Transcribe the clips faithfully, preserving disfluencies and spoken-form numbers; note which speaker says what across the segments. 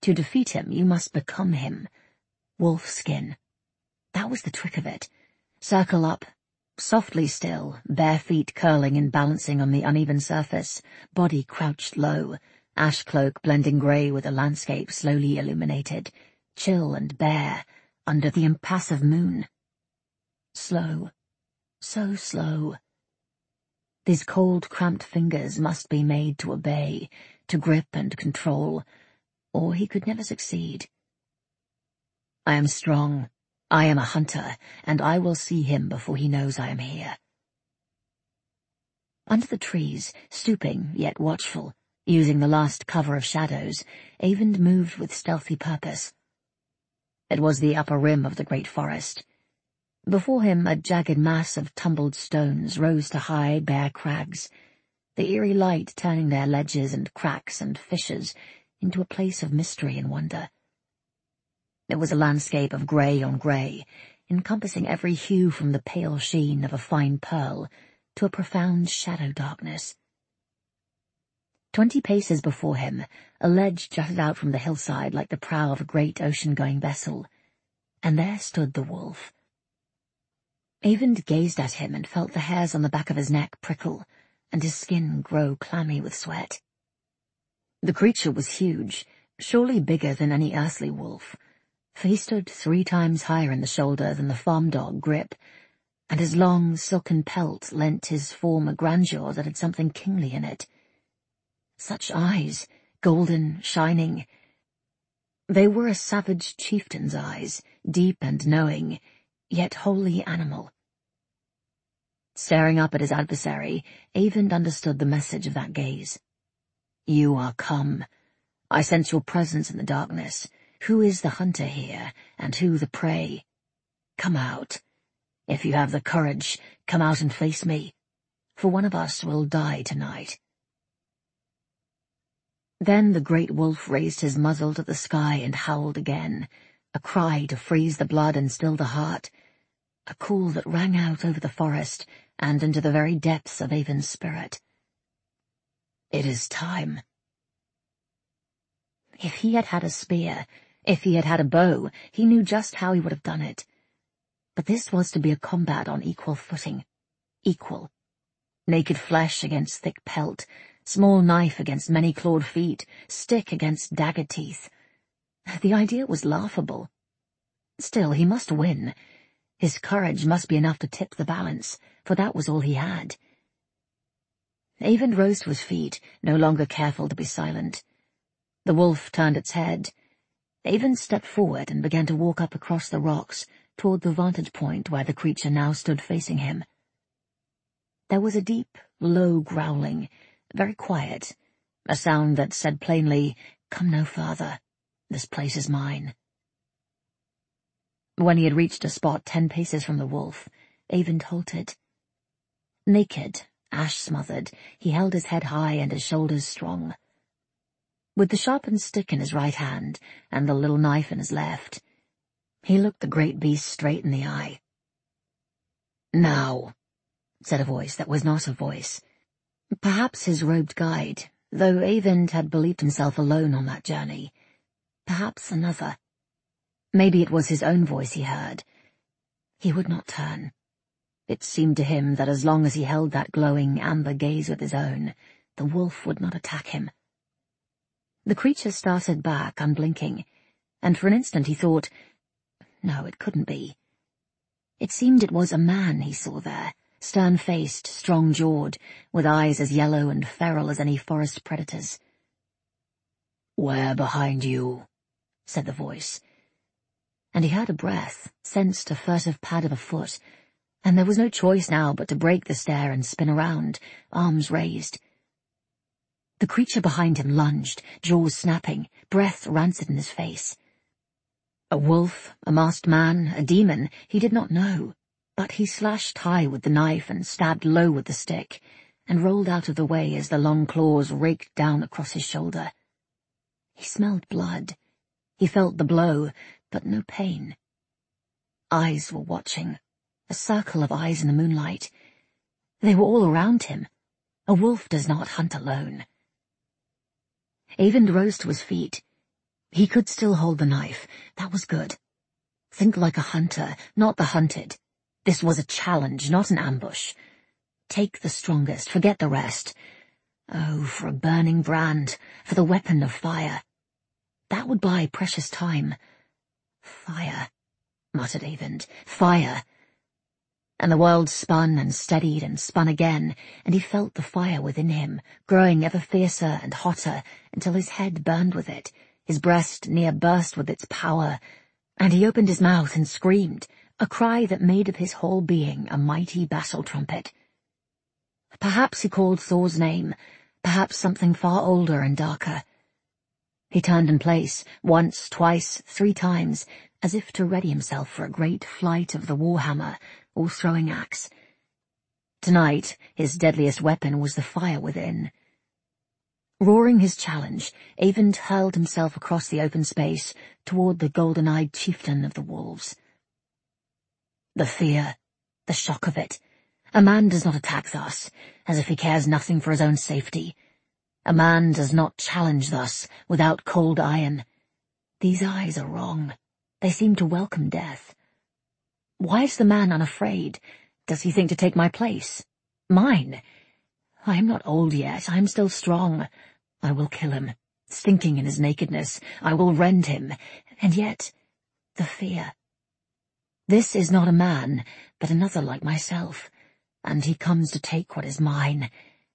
Speaker 1: To defeat him, you must become him. Wolf skin. That was the trick of it. Circle up, softly still, bare feet curling and balancing on the uneven surface, body crouched low, ash cloak blending grey with the landscape slowly illuminated, chill and bare, under the impassive moon. Slow, so slow. These cold, cramped fingers must be made to obey, to grip and control, or he could never succeed. I am strong, I am a hunter, and I will see him before he knows I am here. Under the trees, stooping yet watchful, using the last cover of shadows, Eyvind moved with stealthy purpose. It was the upper rim of the great forest. Before him a jagged mass of tumbled stones rose to high, bare crags, the eerie light turning their ledges and cracks and fissures into a place of mystery and wonder. It was a landscape of grey on grey, encompassing every hue from the pale sheen of a fine pearl to a profound shadow darkness. Twenty paces before him, a ledge jutted out from the hillside like the prow of a great ocean-going vessel, and there stood the wolf. Eyvind gazed at him and felt the hairs on the back of his neck prickle, and his skin grow clammy with sweat. The creature was huge, surely bigger than any earthly wolf, for he stood three times higher in the shoulder than the farm dog Grip, and his long, silken pelt lent his form a grandeur that had something kingly in it. Such eyes, golden, shining. They were a savage chieftain's eyes, deep and knowing, yet wholly animal. Staring up at his adversary, Eyvind understood the message of that gaze. You are come. I sense your presence in the darkness. Who is the hunter here, and who the prey? Come out. If you have the courage, come out and face me, for one of us will die tonight. Then the great wolf raised his muzzle to the sky and howled again, a cry to freeze the blood and still the heart, a call that rang out over the forest and into the very depths of Eyvind's spirit. It is time. If he had had a spear, if he had had a bow, he knew just how he would have done it. But this was to be a combat on equal footing. Equal. Naked flesh against thick pelt, small knife against many-clawed feet, stick against dagger teeth. The idea was laughable. Still, he must win. His courage must be enough to tip the balance, for that was all he had. Eyvind rose to his feet, no longer careful to be silent. The wolf turned its head. Eyvind stepped forward and began to walk up across the rocks toward the vantage point where the creature now stood facing him. There was a deep, low growling, very quiet, a sound that said plainly, "Come no farther. This place is mine." When he had reached a spot ten paces from the wolf, Eyvind halted. Naked, ash-smothered, he held his head high and his shoulders strong. With the sharpened stick in his right hand and the little knife in his left, he looked the great beast straight in the eye. "Now," said a voice that was not a voice. Perhaps his robed guide, though Eyvind had believed himself alone on that journey. Perhaps another. Maybe it was his own voice he heard. He would not turn. It seemed to him that as long as he held that glowing amber gaze with his own, the wolf would not attack him. The creature started back, unblinking, and for an instant he thought, no, it couldn't be. It seemed it was a man he saw there, stern-faced, strong-jawed, with eyes as yellow and feral as any forest predator's. "Where behind you?" said the voice. And he heard a breath, sensed a furtive pad of a foot, and there was no choice now but to break the stare and spin around, arms raised. The creature behind him lunged, jaws snapping, breath rancid in his face. A wolf, a masked man, a demon, he did not know, but he slashed high with the knife and stabbed low with the stick, and rolled out of the way as the long claws raked down across his shoulder. He smelled blood. He felt the blow, but no pain. Eyes were watching, a circle of eyes in the moonlight. They were all around him. A wolf does not hunt alone. Eyvind rose to his feet. He could still hold the knife. That was good. Think like a hunter, not the hunted. This was a challenge, not an ambush. Take the strongest, forget the rest. Oh, for a burning brand, for the weapon of fire. That would buy precious time. Fire, muttered Eyvind. Fire. And the world spun and steadied and spun again, and he felt the fire within him, growing ever fiercer and hotter until his head burned with it, his breast near burst with its power, and he opened his mouth and screamed, a cry that made of his whole being a mighty battle trumpet. Perhaps he called Thor's name, perhaps something far older and darker. He turned in place, once, twice, three times, as if to ready himself for a great flight of the warhammer or throwing axe. Tonight, his deadliest weapon was the fire within. Roaring his challenge, Eyvind hurled himself across the open space toward the golden-eyed chieftain of the wolves. The fear, the shock of it. A man does not attack thus, as if he cares nothing for his own safety. A man does not challenge thus, without cold iron. These eyes are wrong. They seem to welcome death. Why is the man unafraid? Does he think to take my place? Mine? I am not old yet. I am still strong. I will kill him. Stinking in his nakedness, I will rend him. And yet, the fear. This is not a man, but another like myself, and he comes to take what is mine.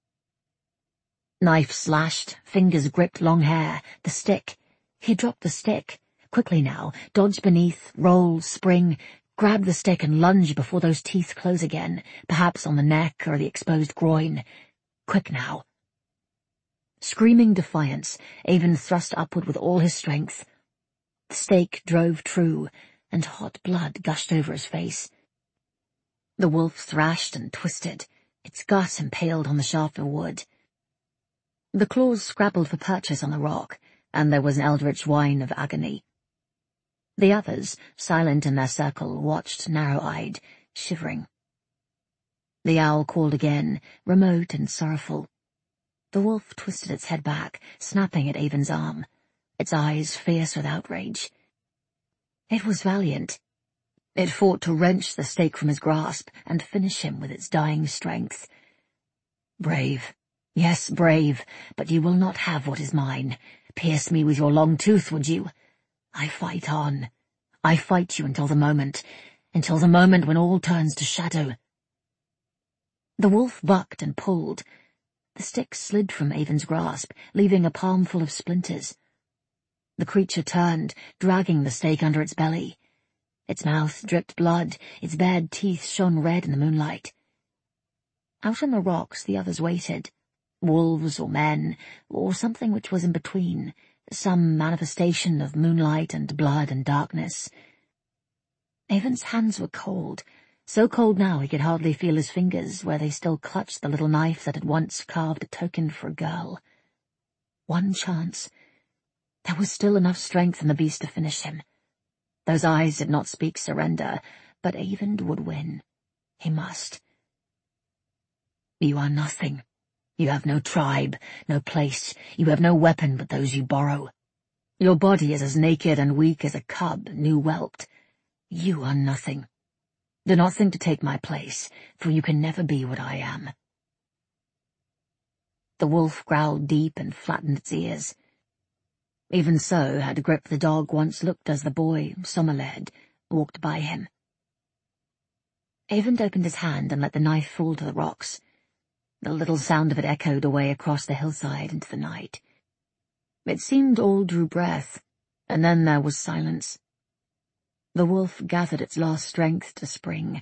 Speaker 1: Knife slashed, fingers gripped long hair, the stick. He dropped the stick. Quickly now, dodge beneath, roll, spring, grab the stick and lunge before those teeth close again, perhaps on the neck or the exposed groin. Quick now. Screaming defiance, Eyvind thrust upward with all his strength. The stake drove true, and hot blood gushed over his face. The wolf thrashed and twisted, its gut impaled on the shaft of wood. The claws scrabbled for purchase on the rock, and there was an eldritch whine of agony. The others, silent in their circle, watched narrow-eyed, shivering. The owl called again, remote and sorrowful. The wolf twisted its head back, snapping at Eyvind's arm, its eyes fierce with outrage. It was valiant. It fought to wrench the stake from his grasp and finish him with its dying strength. Brave, yes, brave, but you will not have what is mine. Pierce me with your long tooth, would you? I fight on. I fight you until the moment, until the moment when all turns to shadow. The wolf bucked and pulled. The stick slid from Eyvind's grasp, leaving a palmful of splinters. The creature turned, dragging the stake under its belly. Its mouth dripped blood, its bared teeth shone red in the moonlight. Out on the rocks the others waited, wolves or men, or something which was in between, some manifestation of moonlight and blood and darkness. Eyvind's hands were cold, so cold now he could hardly feel his fingers where they still clutched the little knife that had once carved a token for a girl. One chance. There was still enough strength in the beast to finish him. Those eyes did not speak surrender, but Eyvind would win. He must. You are nothing. You have no tribe, no place. You have no weapon but those you borrow. Your body is as naked and weak as a cub new whelped. You are nothing. Do not think to take my place, for you can never be what I am. The wolf growled deep and flattened its ears. Even so had Grip the dog once looked as the boy, Sommerled, walked by him. Eyvind opened his hand and let the knife fall to the rocks. The little sound of it echoed away across the hillside into the night. It seemed all drew breath, and then there was silence. The wolf gathered its last strength to spring.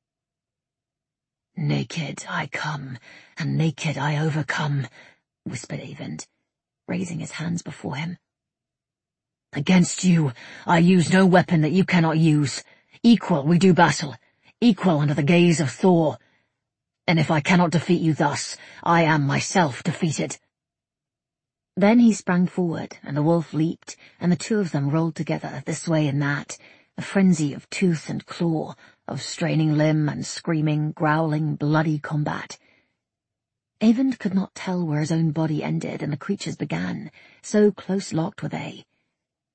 Speaker 1: Naked I come, and naked I overcome, whispered Eyvind, raising his hands before him. Against you I use no weapon that you cannot use. Equal we do battle, equal under the gaze of Thor. And if I cannot defeat you thus, I am myself defeated. Then he sprang forward, and the wolf leaped, and the two of them rolled together, this way and that, a frenzy of tooth and claw, of straining limb and screaming, growling, bloody combat. Eyvind could not tell where his own body ended and the creature's began, so close-locked were they.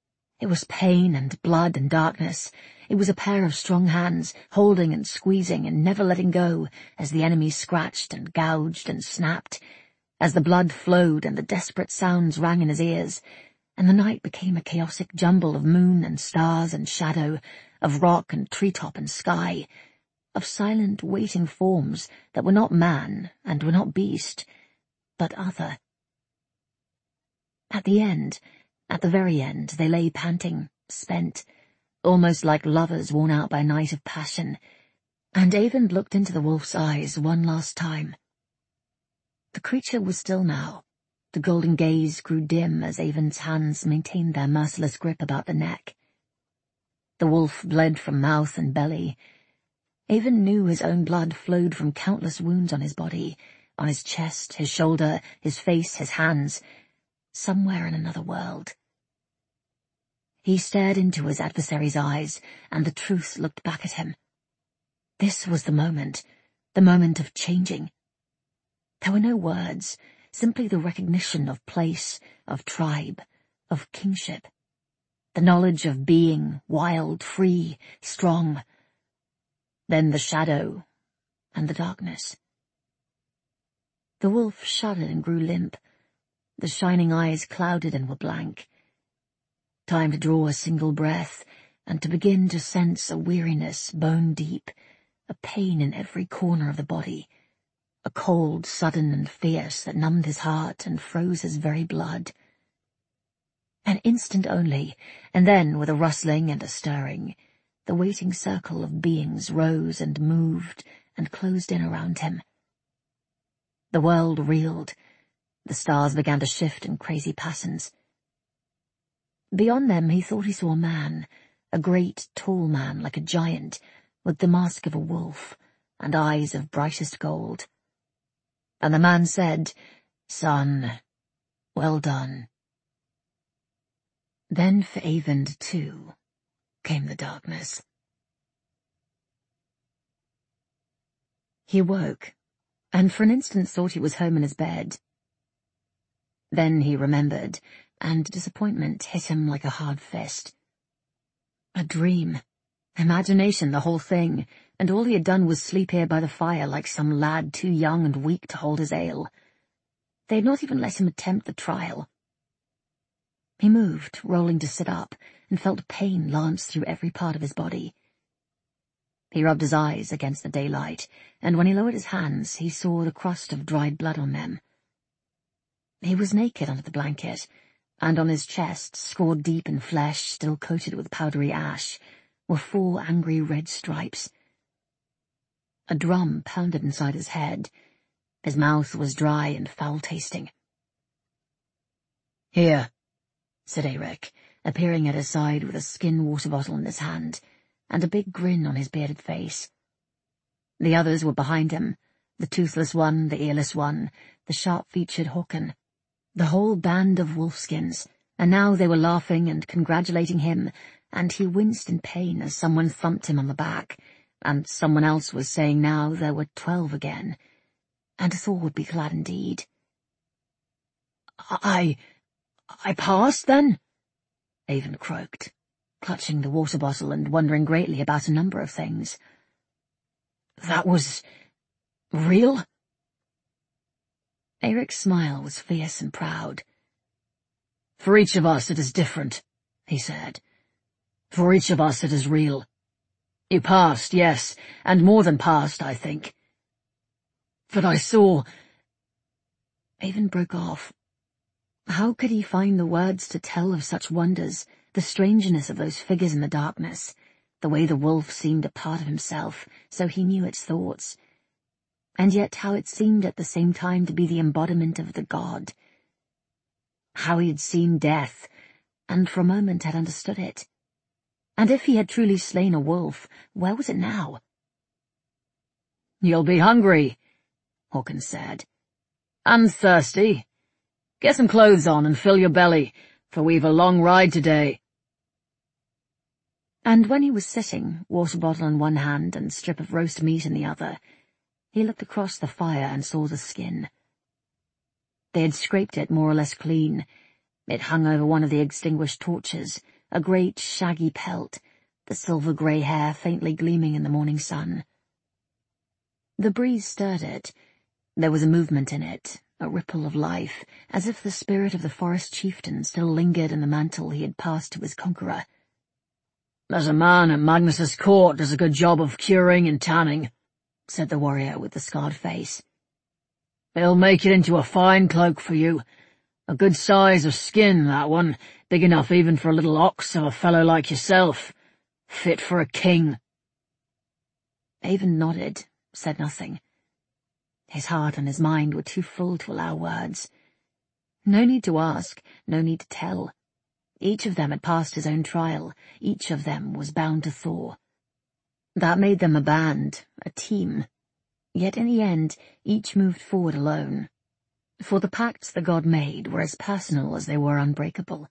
Speaker 1: It was pain and blood and darkness. It was a pair of strong hands, holding and squeezing and never letting go, as the enemy scratched and gouged and snapped, as the blood flowed and the desperate sounds rang in his ears, and the night became a chaotic jumble of moon and stars and shadow, of rock and treetop and sky, of silent waiting forms that were not man and were not beast, but other. At the end, at the very end, they lay panting, spent, almost like lovers worn out by a night of passion, and Eyvind looked into the wolf's eyes one last time. The creature was still now. The golden gaze grew dim as Eyvind's hands maintained their merciless grip about the neck. The wolf bled from mouth and belly. Eyvind knew his own blood flowed from countless wounds on his body, on his chest, his shoulder, his face, his hands, somewhere in another world. He stared into his adversary's eyes, and the truth looked back at him. This was the moment, the moment of changing. There were no words, simply the recognition of place, of tribe, of kingship, the knowledge of being wild, free, strong. Then the shadow and the darkness. The wolf shuddered and grew limp. The shining eyes clouded and were blank. Time to draw a single breath, and to begin to sense a weariness bone deep, a pain in every corner of the body, a cold, sudden and fierce that numbed his heart and froze his very blood. An instant only, and then, with a rustling and a stirring, the waiting circle of beings rose and moved and closed in around him. The world reeled. The stars began to shift in crazy patterns. Beyond them he thought he saw a man, a great, tall man like a giant, with the mask of a wolf, and eyes of brightest gold. And the man said, "Son, well done." Then for Eyvind, too, came the darkness. He awoke, and for an instant thought he was home in his bed. Then he remembered, and disappointment hit him like a hard fist. A dream. Imagination, the whole thing, and all he had done was sleep here by the fire like some lad too young and weak to hold his ale. They had not even let him attempt the trial. He moved, rolling to sit up, and felt pain lance through every part of his body. He rubbed his eyes against the daylight, and when he lowered his hands, he saw the crust of dried blood on them. He was naked under the blanket, and on his chest, scored deep in flesh still coated with powdery ash, were four angry red stripes. A drum pounded inside his head. His mouth was dry and foul-tasting. "Here," said Eirik, appearing at his side with a skin water bottle in his hand, and a big grin on his bearded face. The others were behind him, the toothless one, the earless one, the sharp-featured Håkon, the whole band of wolfskins, and now they were laughing and congratulating him, and he winced in pain as someone thumped him on the back, and someone else was saying now there were twelve again, and Thor would be glad indeed. I... I passed, then?" Eyvind croaked, clutching the water bottle and wondering greatly about a number of things. "That was... real?" Eirik's smile was fierce and proud. "For each of us it is different," he said. "For each of us it is real. You passed, yes, and more than passed, I think. But I saw—" Eyvind broke off. How could he find the words to tell of such wonders, the strangeness of those figures in the darkness, the way the wolf seemed a part of himself, so he knew its thoughts, and yet how it seemed at the same time to be the embodiment of the god. How he had seen death, and for a moment had understood it. And if he had truly slain a wolf, where was it now? "You'll be hungry," Håkon said. "And thirsty. Get some clothes on and fill your belly, for we've a long ride today." And when he was sitting, water bottle in one hand and strip of roast meat in the other, he looked across the fire and saw the skin. They had scraped it more or less clean. It hung over one of the extinguished torches, a great shaggy pelt, the silver-grey hair faintly gleaming in the morning sun. The breeze stirred it. There was a movement in it, a ripple of life, as if the spirit of the forest chieftain still lingered in the mantle he had passed to his conqueror.
Speaker 2: "There's a man at Magnus's court does a good job of curing and tanning," said the warrior with the scarred face. "He'll make it into a fine cloak for you. A good size of skin, that one, big enough even for a little ox of a fellow like yourself. Fit for a king."
Speaker 1: Avon nodded, said nothing. His heart and his mind were too full to allow words. No need to ask, no need to tell. Each of them had passed his own trial, each of them was bound to Thor. That made them a band, a team. Yet in the end, each moved forward alone. For the pacts the god made were as personal as they were unbreakable.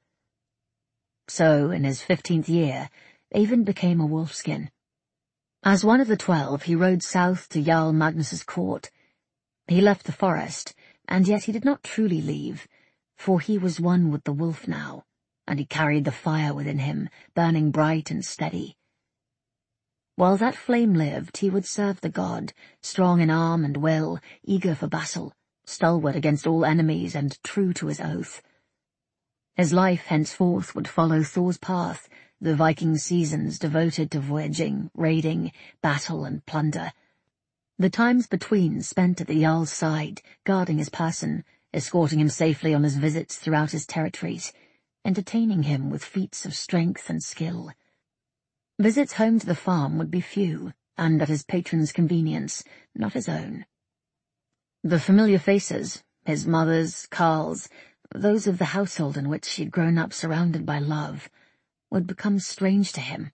Speaker 1: So, in his fifteenth year, Avon became a wolfskin. As one of the twelve, he rode south to Jarl Magnus's court. He left the forest, and yet he did not truly leave, for he was one with the wolf now, and he carried the fire within him, burning bright and steady. While that flame lived, he would serve the god, strong in arm and will, eager for battle, stalwart against all enemies and true to his oath. His life henceforth would follow Thor's path, the Viking seasons devoted to voyaging, raiding, battle and plunder. The times between spent at the Jarl's side, guarding his person, escorting him safely on his visits throughout his territories, entertaining him with feats of strength and skill. Visits home to the farm would be few, and at his patron's convenience, not his own. The familiar faces, his mother's, Karl's, those of the household in which she had grown up surrounded by love, would become strange to him.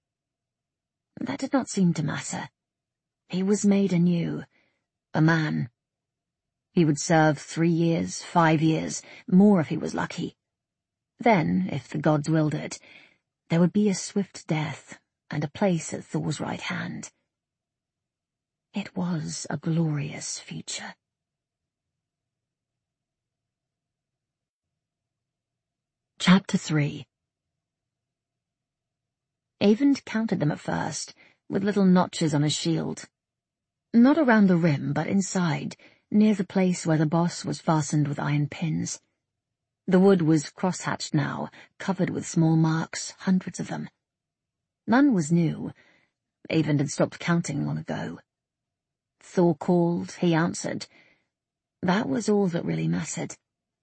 Speaker 1: That did not seem to matter. He was made anew, a man. He would serve three years, five years, more if he was lucky. Then, if the gods willed it, there would be a swift death and a place at Thor's right hand. It was a glorious future. Chapter three. Eyvind counted them at first, with little notches on his shield. Not around the rim, but inside, near the place where the boss was fastened with iron pins. The wood was cross-hatched now, covered with small marks, hundreds of them. None was new. Eyvind had stopped counting long ago. Thor called, he answered. That was all that really mattered.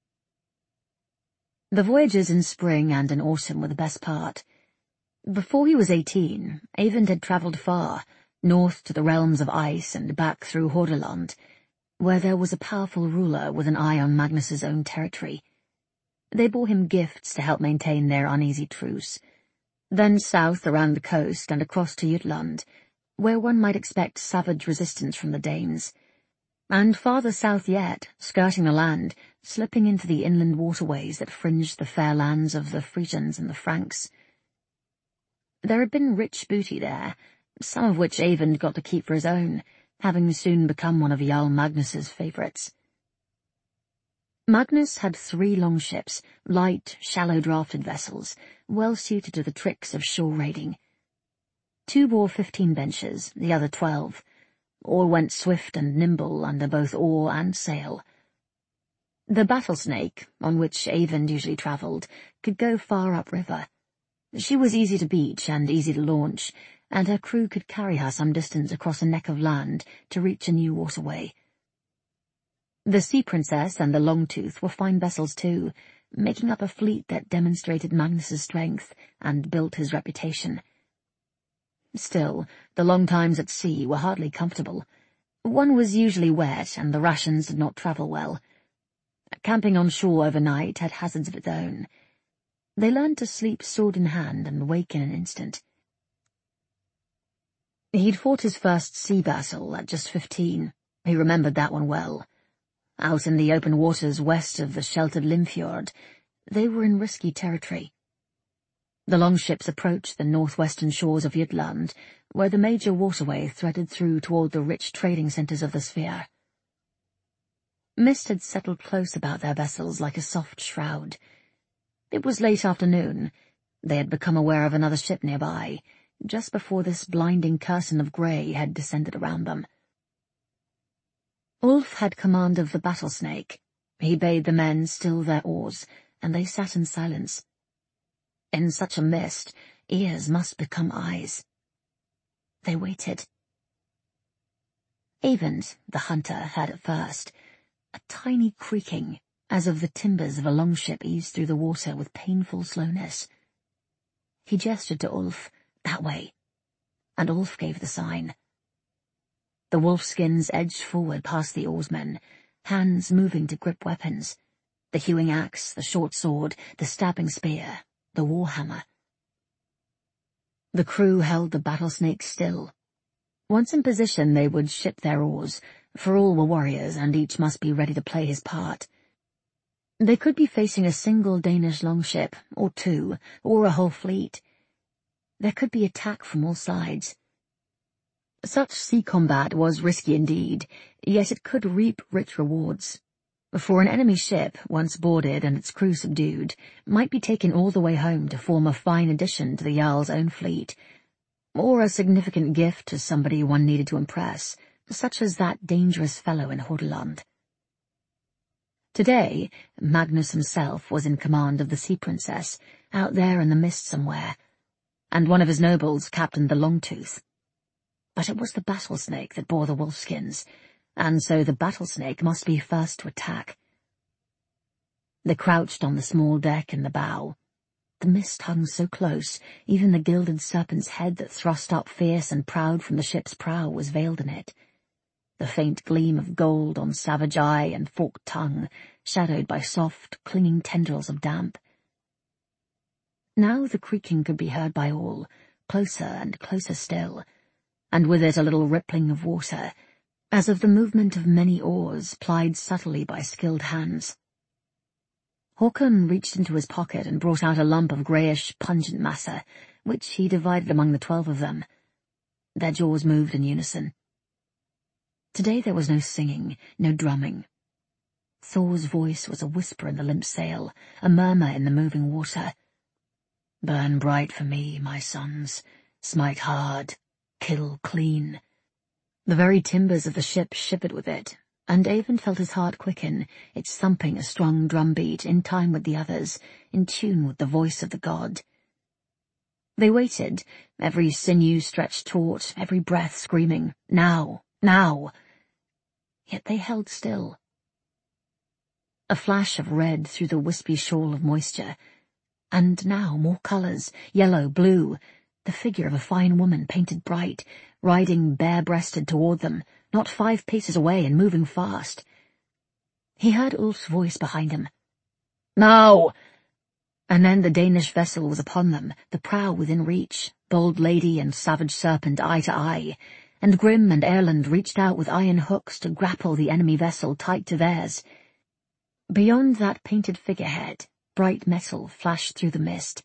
Speaker 1: The voyages in spring and in autumn were the best part. Before he was eighteen, Eyvind had travelled far, north to the realms of ice and back through Hordaland, where there was a powerful ruler with an eye on Magnus's own territory. They bore him gifts to help maintain their uneasy truce. Then south around the coast and across to Jutland, where one might expect savage resistance from the Danes. And farther south yet, skirting the land, slipping into the inland waterways that fringed the fair lands of the Frisians and the Franks. There had been rich booty there, some of which Eyvind got to keep for his own, having soon become one of Jarl Magnus's favourites. Magnus had three longships, light, shallow-drafted vessels, well suited to the tricks of shore raiding. Two bore fifteen benches, the other twelve. All went swift and nimble under both oar and sail. The Battlesnake, on which Eyvind usually travelled, could go far upriver. She was easy to beach and easy to launch, and her crew could carry her some distance across a neck of land to reach a new waterway. The Sea Princess and the Longtooth were fine vessels too, making up a fleet that demonstrated Magnus's strength and built his reputation. Still, the long times at sea were hardly comfortable. One was usually wet, and the rations did not travel well. Camping on shore overnight had hazards of its own. They learned to sleep sword in hand and wake in an instant. He'd fought his first sea battle at just fifteen. He remembered that one well. Out in the open waters west of the sheltered Limfjord, they were in risky territory. The longships approached the northwestern shores of Jutland, where the major waterway threaded through toward the rich trading centres of the sphere. Mist had settled close about their vessels like a soft shroud. It was late afternoon. They had become aware of another ship nearby, just before this blinding curtain of grey had descended around them. Ulf had command of the Battlesnake. He bade the men still their oars, and they sat in silence. In such a mist, ears must become eyes. They waited. Eyvind, the hunter, heard at first a tiny creaking, as of the timbers of a longship eased through the water with painful slowness. He gestured to Ulf, that way, and Ulf gave the sign. The wolfskins edged forward past the oarsmen, hands moving to grip weapons, the hewing axe, the short sword, the stabbing spear, the warhammer. The crew held the Battlesnake still. Once in position they would ship their oars, for all were warriors and each must be ready to play his part. They could be facing a single Danish longship, or two, or a whole fleet. There could be attack from all sides. Such sea combat was risky indeed, yet it could reap rich rewards. For an enemy ship, once boarded and its crew subdued, might be taken all the way home to form a fine addition to the Jarl's own fleet, or a significant gift to somebody one needed to impress, such as that dangerous fellow in Hordaland. Today, Magnus himself was in command of the Sea Princess, out there in the mist somewhere, and one of his nobles captained the Longtooth. But it was the Battlesnake that bore the wolfskins, and so the Battlesnake must be first to attack. They crouched on the small deck in the bow. The mist hung so close, even the gilded serpent's head that thrust up fierce and proud from the ship's prow was veiled in it. The faint gleam of gold on savage eye and forked tongue, shadowed by soft, clinging tendrils of damp. Now the creaking could be heard by all, closer and closer still, and with it a little rippling of water, as of the movement of many oars plied subtly by skilled hands. Håkon reached into his pocket and brought out a lump of greyish, pungent massa, which he divided among the twelve of them. Their jaws moved in unison. Today there was no singing, no drumming. Thor's voice was a whisper in the limp sail, a murmur in the moving water. "Burn bright for me, my sons. Smite hard. Kill clean." The very timbers of the ship shivered with it, and Eyvind felt his heart quicken, its thumping a strong drumbeat, in time with the others, in tune with the voice of the god. They waited, every sinew stretched taut, every breath screaming, "Now! Now!" Yet they held still. A flash of red through the wispy shawl of moisture, and now more colours, yellow, blue, the figure of a fine woman painted bright, riding bare-breasted toward them, not five paces away and moving fast. He heard Ulf's voice behind him. "Now!" And then the Danish vessel was upon them, the prow within reach, bold lady and savage serpent eye to eye, and Grim and Erland reached out with iron hooks to grapple the enemy vessel tight to theirs. Beyond that painted figurehead, bright metal flashed through the mist.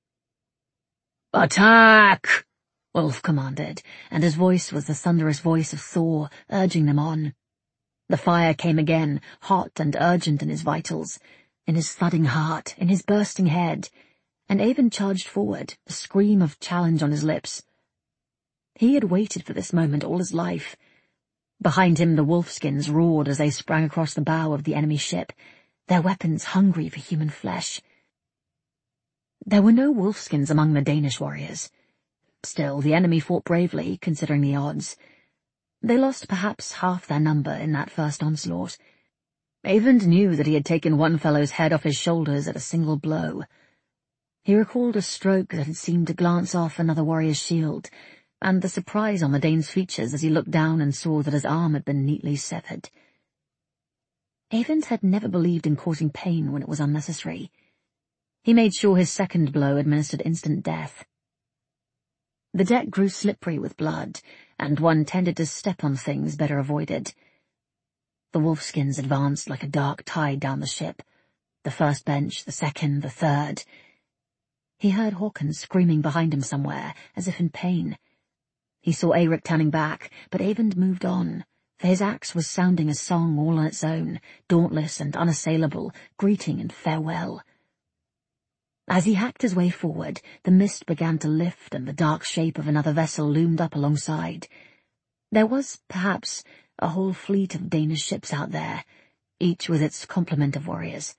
Speaker 1: "Attack!" Ulf commanded, and his voice was the thunderous voice of Thor, urging them on. The fire came again, hot and urgent in his vitals, in his thudding heart, in his bursting head, and Eyvind charged forward, a scream of challenge on his lips. He had waited for this moment all his life. Behind him the wolfskins roared as they sprang across the bow of the enemy ship, their weapons hungry for human flesh. There were no wolfskins among the Danish warriors. Still, the enemy fought bravely, considering the odds. They lost perhaps half their number in that first onslaught. Eyvind knew that he had taken one fellow's head off his shoulders at a single blow. He recalled a stroke that had seemed to glance off another warrior's shield, and the surprise on the Dane's features as he looked down and saw that his arm had been neatly severed. Eyvind had never believed in causing pain when it was unnecessary. He made sure his second blow administered instant death. The deck grew slippery with blood, and one tended to step on things better avoided. The wolfskins advanced like a dark tide down the ship, the first bench, the second, the third. He heard Håkon screaming behind him somewhere, as if in pain. He saw Eirik turning back, but Eyvind moved on, for his axe was sounding a song all on its own, dauntless and unassailable, greeting and farewell. As he hacked his way forward, the mist began to lift and the dark shape of another vessel loomed up alongside. There was, perhaps, a whole fleet of Danish ships out there, each with its complement of warriors.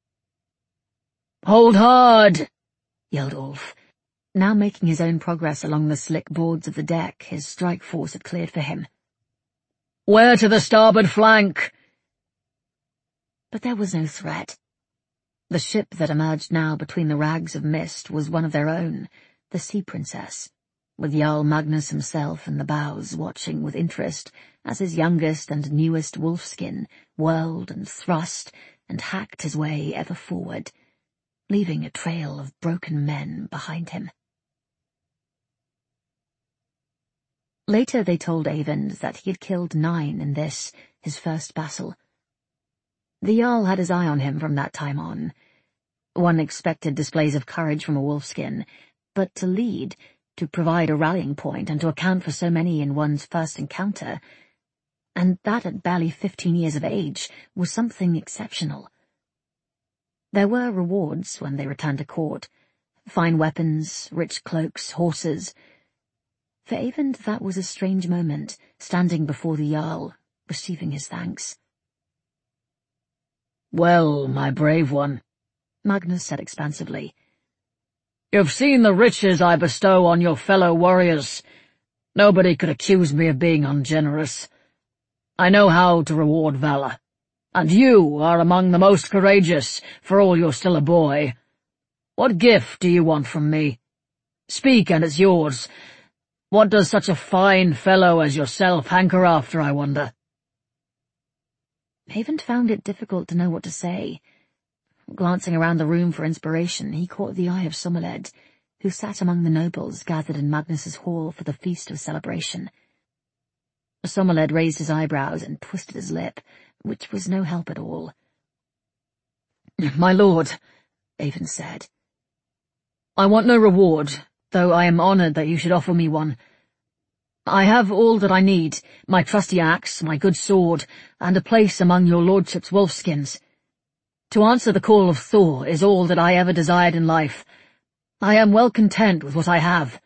Speaker 2: "Hold hard!"
Speaker 1: yelled Ulf, now making his own progress along the slick boards of the deck his strike force had cleared for him.
Speaker 2: "Wear to the starboard flank!"
Speaker 1: But there was no threat. The ship that emerged now between the rags of mist was one of their own, the Sea Princess, with Jarl Magnus himself in the bows watching with interest as his youngest and newest wolfskin whirled and thrust and hacked his way ever forward, leaving a trail of broken men behind him. Later they told Eyvind that he had killed nine in this, his first battle. The Jarl had his eye on him from that time on. One expected displays of courage from a wolfskin, but to lead, to provide a rallying point and to account for so many in one's first encounter, and that at barely fifteen years of age, was something exceptional. There were rewards when they returned to court, fine weapons, rich cloaks, horses. For Eyvind that was a strange moment, standing before the Jarl, receiving his thanks.
Speaker 2: "Well, my brave one,"
Speaker 1: Magnus said expansively,
Speaker 2: "you've seen the riches I bestow on your fellow warriors. Nobody could accuse me of being ungenerous. I know how to reward valor, and you are among the most courageous, for all you're still a boy. What gift do you want from me? Speak, and it's yours. What does such a fine fellow as yourself hanker after, I wonder?"
Speaker 1: Eyvind found it difficult to know what to say. Glancing around the room for inspiration, he caught the eye of Somerled, who sat among the nobles gathered in Magnus's hall for the feast of celebration. Somerled raised his eyebrows and twisted his lip, which was no help at all.
Speaker 2: "My lord," Eyvind said, "I want no reward, though I am honoured that you should offer me one. I have all that I need, my trusty axe, my good sword, and a place among your lordship's wolfskins. To answer the call of Thor is all that I ever desired in life. I am well content with what I have."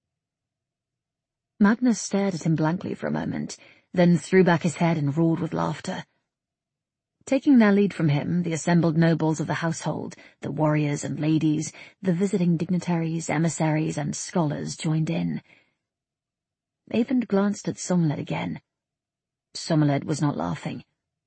Speaker 1: Magnus stared at him blankly for a moment, then threw back his head and roared with laughter. Taking their lead from him, the assembled nobles of the household, the warriors and ladies, the visiting dignitaries, emissaries, and scholars joined in. Eyvind glanced at Somerled again. Somerled was not laughing.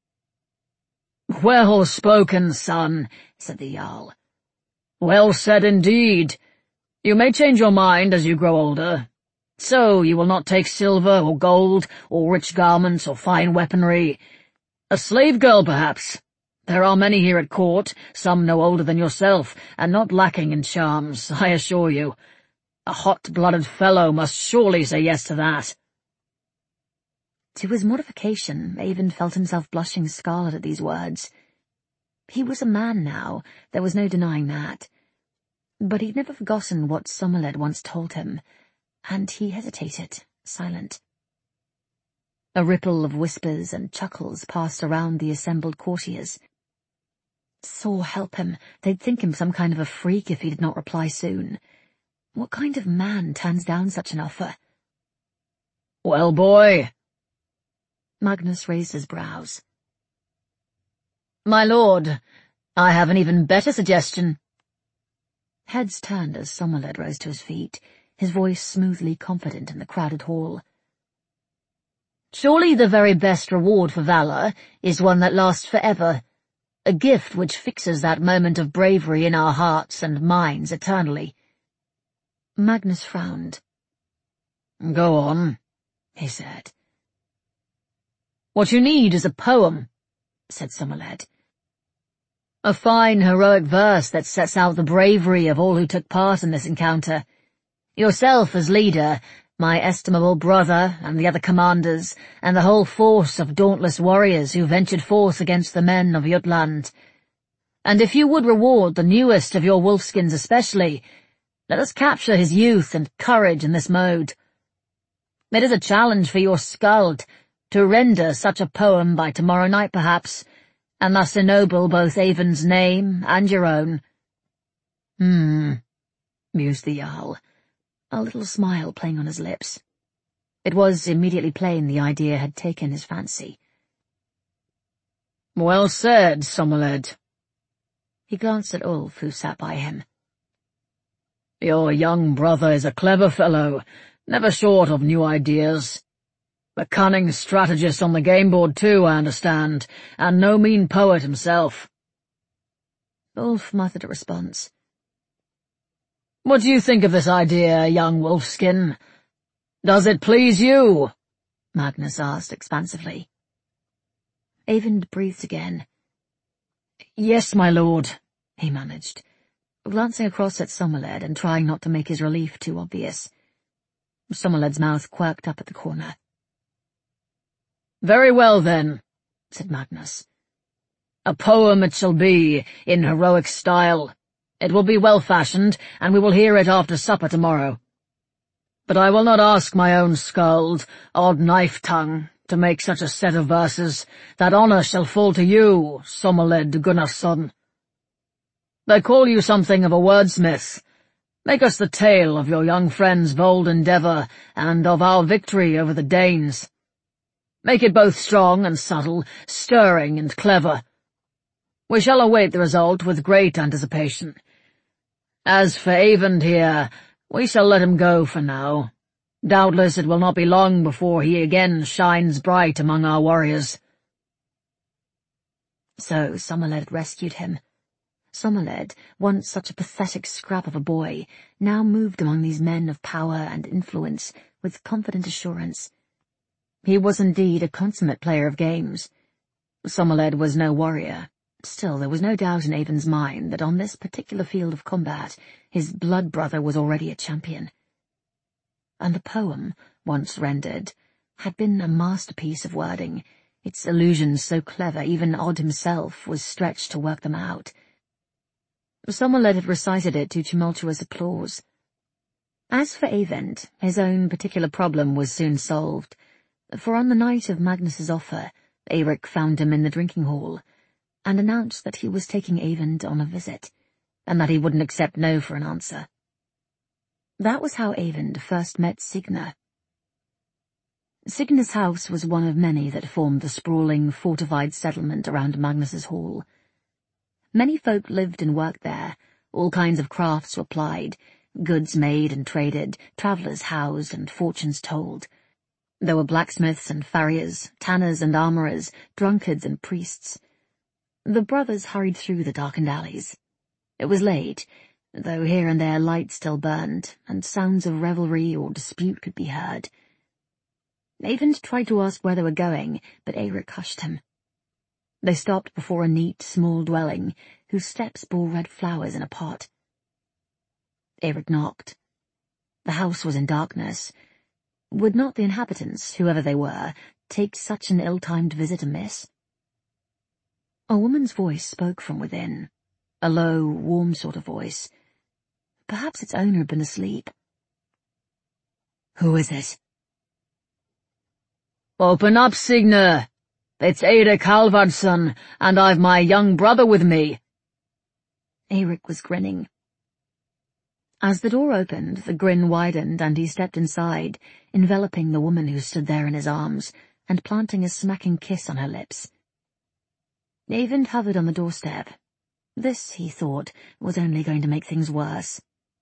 Speaker 2: "Well spoken, son," said the Jarl. "Well said indeed. You may change your mind as you grow older. So you will not take silver or gold or rich garments or fine weaponry. A slave girl, perhaps. There are many here at court, some no older than yourself, and not lacking in charms, I assure you. A hot-blooded fellow must surely say yes to that."
Speaker 1: To his mortification, Eyvind felt himself blushing scarlet at these words. He was a man now, there was no denying that. But he'd never forgotten what Somerled once told him, and he hesitated, silent. A ripple of whispers and chuckles passed around the assembled courtiers. Thor help him, they'd think him some kind of a freak if he did not reply soon. What kind of man turns down such an offer?
Speaker 2: "Well, boy?"
Speaker 1: Magnus raised his brows.
Speaker 2: "My lord, I have an even better suggestion."
Speaker 1: Heads turned as Somerled rose to his feet, his voice smoothly confident in the crowded hall.
Speaker 2: "Surely the very best reward for valor is one that lasts forever, a gift which fixes that moment of bravery in our hearts and minds eternally."
Speaker 1: Magnus frowned.
Speaker 2: "Go on," he said. "What you need is a poem," said Somerled. "A fine heroic verse that sets out the bravery of all who took part in this encounter. Yourself as leader, my estimable brother and the other commanders, and the whole force of dauntless warriors who ventured forth against the men of Jutland. And if you would reward the newest of your wolfskins especially, let us capture his youth and courage in this mode. It is a challenge for your skald to render such a poem by tomorrow night perhaps, and thus ennoble both Eyvind's name and your own."
Speaker 1: Hmm, mused the Jarl, a little smile playing on his lips. It was immediately plain the idea had taken his fancy.
Speaker 2: Well said, Somerled.
Speaker 1: He glanced at Ulf, who sat by him.
Speaker 2: Your young brother is a clever fellow, never short of new ideas. A cunning strategist on the game board too, I understand, and no mean poet himself.
Speaker 1: Ulf muttered a response.
Speaker 2: What do you think of this idea, young Wolfskin? Does it please you?
Speaker 1: Magnus asked expansively. Eyvind breathed again.
Speaker 2: Yes, my lord,
Speaker 1: he managed, glancing across at Somerled and trying not to make his relief too obvious. Somerled's mouth quirked up at the corner.
Speaker 2: Very well, then,
Speaker 1: said Magnus.
Speaker 2: A poem it shall be, in heroic style. It will be well-fashioned, and we will hear it after supper tomorrow. But I will not ask my own skald, odd knife-tongue, to make such a set of verses. That honour shall fall to you, Somerled Gunnarsson. They call you something of a wordsmith. Make us the tale of your young friend's bold endeavour, and of our victory over the Danes. Make it both strong and subtle, stirring and clever. We shall await the result with great anticipation. As for Eyvind here, we shall let him go for now. Doubtless it will not be long before he again shines bright among our warriors.
Speaker 1: So Somerled rescued him. Somerled, once such a pathetic scrap of a boy, now moved among these men of power and influence with confident assurance. He was indeed a consummate player of games. Somerled was no warrior. Still, there was no doubt in Eyvind's mind that on this particular field of combat his blood brother was already a champion. And the poem, once rendered, had been a masterpiece of wording, its allusions so clever even Odd himself was stretched to work them out. Somerled had recited it to tumultuous applause. As for Eyvind, his own particular problem was soon solved, for on the night of Magnus's offer, Eirik found him in the drinking hall, and announced that he was taking Eyvind on a visit, and that he wouldn't accept no for an answer. That was how Eyvind first met Signa. Signa's house was one of many that formed the sprawling, fortified settlement around Magnus's hall. Many folk lived and worked there, all kinds of crafts were plied, goods made and traded, travellers housed and fortunes told. There were blacksmiths and farriers, tanners and armourers, drunkards and priests. The brothers hurried through the darkened alleys. It was late, though here and there lights still burned, and sounds of revelry or dispute could be heard. Eyvind tried to ask where they were going, but Eirik hushed him. They stopped before a neat, small dwelling, whose steps bore red flowers in a pot. Eirik knocked. The house was in darkness. Would not the inhabitants, whoever they were, take such an ill-timed visit amiss? A woman's voice spoke from within, a low, warm sort of voice. Perhaps its owner had been asleep. "Who is it?"
Speaker 2: "Open up, Signa. It's Eirik Halvardsson, and I've my young brother with me."
Speaker 1: Eirik was grinning. As the door opened, the grin widened and he stepped inside, enveloping the woman who stood there in his arms, and planting a smacking kiss on her lips. Eyvind hovered on the doorstep. This, he thought, was only going to make things worse.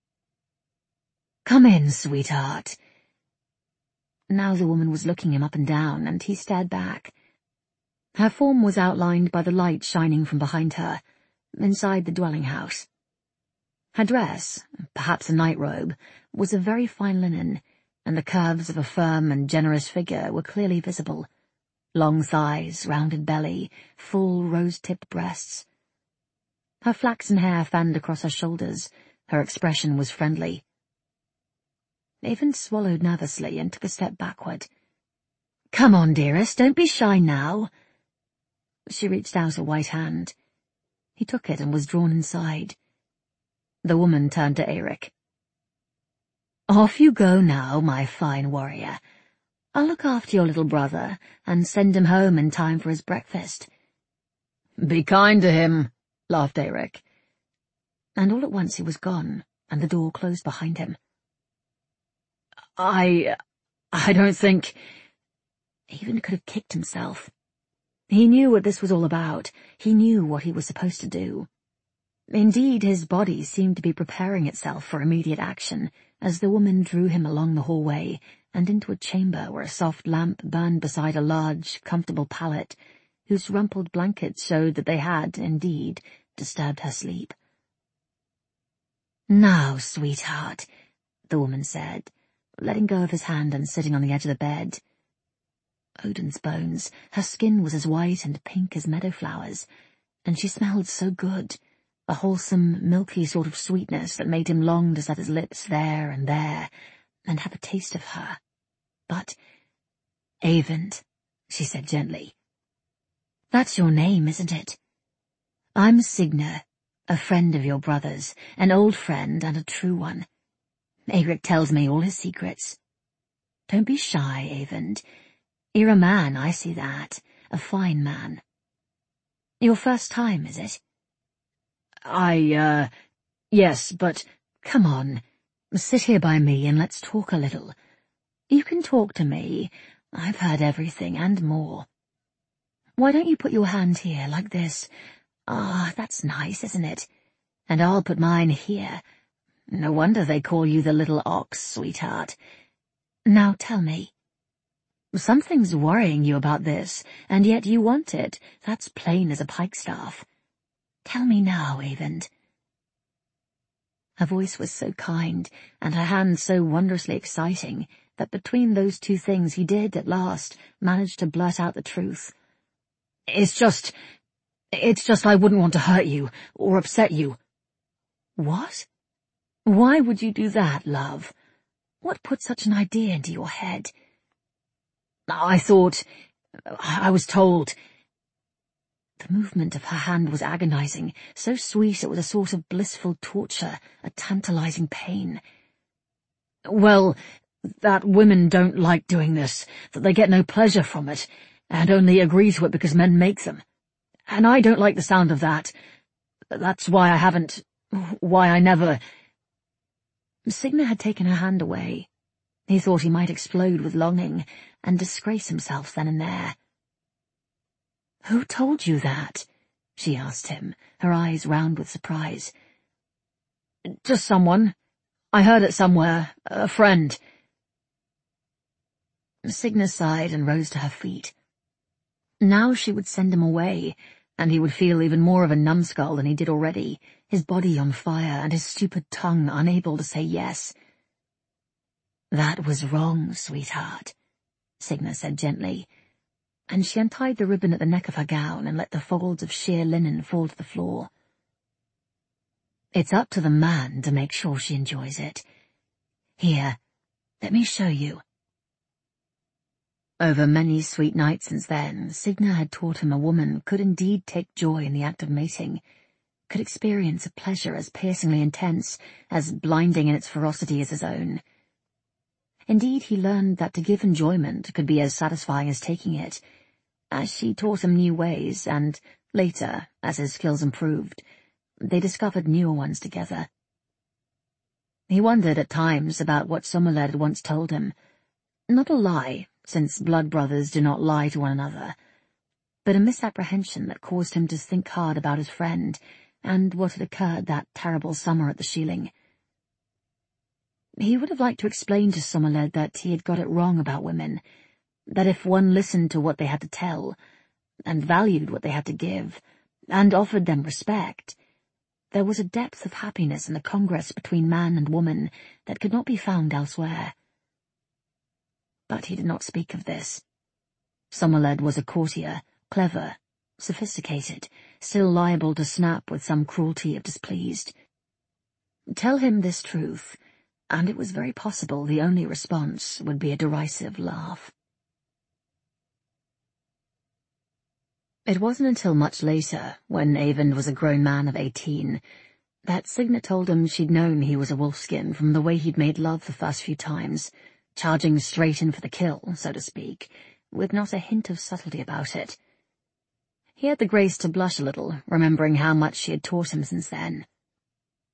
Speaker 1: "Come in, sweetheart." Now the woman was looking him up and down, and he stared back. Her form was outlined by the light shining from behind her, inside the dwelling house. Her dress, perhaps a night-robe, was of very fine linen, and the curves of a firm and generous figure were clearly visible. Long thighs, rounded belly, full rose-tipped breasts. Her flaxen hair fanned across her shoulders. Her expression was friendly. Eyvind swallowed nervously and took a step backward. "Come on, dearest, don't be shy now." She reached out a white hand. He took it and was drawn inside. The woman turned to Eirik. "Off you go now, my fine warrior. I'll look after your little brother and send him home in time for his breakfast."
Speaker 2: "Be kind to him," laughed Eirik.
Speaker 1: and all at once he was gone, and the door closed behind him.
Speaker 2: I... I don't think...
Speaker 1: Even could have kicked himself. He knew what this was all about. He knew what he was supposed to do. Indeed, his body seemed to be preparing itself for immediate action as the woman drew him along the hallway and into a chamber where a soft lamp burned beside a large, comfortable pallet, whose rumpled blankets showed that they had, indeed, disturbed her sleep. "Now, sweetheart," the woman said, letting go of his hand and sitting on the edge of the bed. Odin's bones, her skin was as white and pink as meadow flowers, and she smelled so good, a wholesome, milky sort of sweetness that made him long to set his lips there and there, and have a taste of her. But, "Eyvind," she said gently. "That's your name, isn't it? I'm Signa, a friend of your brother's, an old friend and a true one. Eirik tells me all his secrets. Don't be shy, Eyvind. You're a man, I see that, a fine man. Your first time, is it?"
Speaker 2: I, uh, yes, but...
Speaker 1: "Come on, sit here by me and let's talk a little. You can talk to me. I've heard everything and more. Why don't you put your hand here, like this? Ah, that's nice, isn't it? And I'll put mine here. No wonder they call you the little ox, sweetheart. Now tell me. Something's worrying you about this, and yet you want it. That's plain as a pikestaff. Tell me now, Eyvind." Her voice was so kind, and her hand so wondrously exciting, that between those two things he did, at last, manage to blurt out the truth.
Speaker 2: It's just... It's just I wouldn't want to hurt you, or upset you.
Speaker 1: "What? Why would you do that, love? What put such an idea into your head?"
Speaker 2: I thought... I was told...
Speaker 1: The movement of her hand was agonizing, so sweet it was a sort of blissful torture, a tantalizing pain.
Speaker 2: Well, that women don't like doing this, that they get no pleasure from it, and only agree to it because men make them. And I don't like the sound of that. That's why I haven't... why I never...
Speaker 1: Signa had taken her hand away. He thought he might explode with longing, and disgrace himself then and there. "Who told you that?" she asked him, her eyes round with surprise.
Speaker 2: "Just someone. I heard it somewhere. A friend."
Speaker 1: Signa sighed and rose to her feet. Now she would send him away, and he would feel even more of a numbskull than he did already, his body on fire and his stupid tongue unable to say yes. "That was wrong, sweetheart," Signa said gently, and she untied the ribbon at the neck of her gown and let the folds of sheer linen fall to the floor. "It's up to the man to make sure she enjoys it. Here, let me show you." Over many sweet nights since then, Signa had taught him a woman could indeed take joy in the act of mating, could experience a pleasure as piercingly intense, as blinding in its ferocity as his own. Indeed, he learned that to give enjoyment could be as satisfying as taking it, as she taught him new ways, and, later, as his skills improved, they discovered newer ones together. He wondered at times about what Somerled had once told him. Not a lie, since blood brothers do not lie to one another, but a misapprehension that caused him to think hard about his friend, and what had occurred that terrible summer at the Shieling. He would have liked to explain to Somerled that he had got it wrong about women, that if one listened to what they had to tell, and valued what they had to give, and offered them respect, there was a depth of happiness in the congress between man and woman that could not be found elsewhere. But he did not speak of this. Somerled was a courtier, clever, sophisticated, still liable to snap with some cruelty if displeased. Tell him this truth, and it was very possible the only response would be a derisive laugh. It wasn't until much later, when Eyvind was a grown man of eighteen, that Signa told him she'd known he was a wolfskin from the way he'd made love the first few times, charging straight in for the kill, so to speak, with not a hint of subtlety about it. He had the grace to blush a little, remembering how much she had taught him since then.